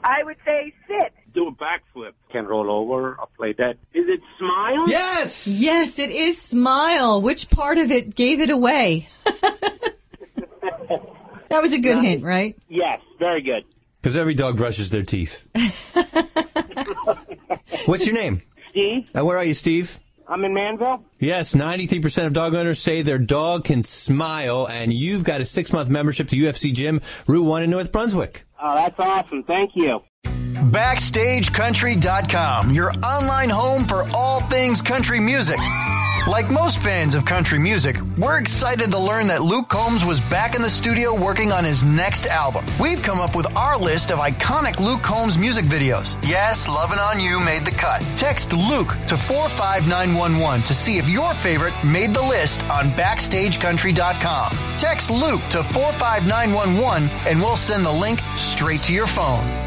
I would say sit. Do a backflip. Can roll over or play dead. Is it smile? Yes! Yes, it is smile. Which part of it gave it away? That was a good hint, right? Yes, very good. Because every dog brushes their teeth. What's your name? Steve? Where are you, Steve? I'm in Manville. Yes, 93% of dog owners say their dog can smile, and you've got a 6-month membership to UFC Gym, Route 1 in North Brunswick. Oh, that's awesome. Thank you. BackstageCountry.com, your online home for all things country music. Like most fans of country music, we're excited to learn that Luke Combs was back in the studio working on his next album. We've come up with our list of iconic Luke Combs music videos. Yes, Lovin' On You made the cut. Text Luke to 45911 to see if your favorite made the list on BackstageCountry.com. Text Luke to 45911 and we'll send the link straight to your phone.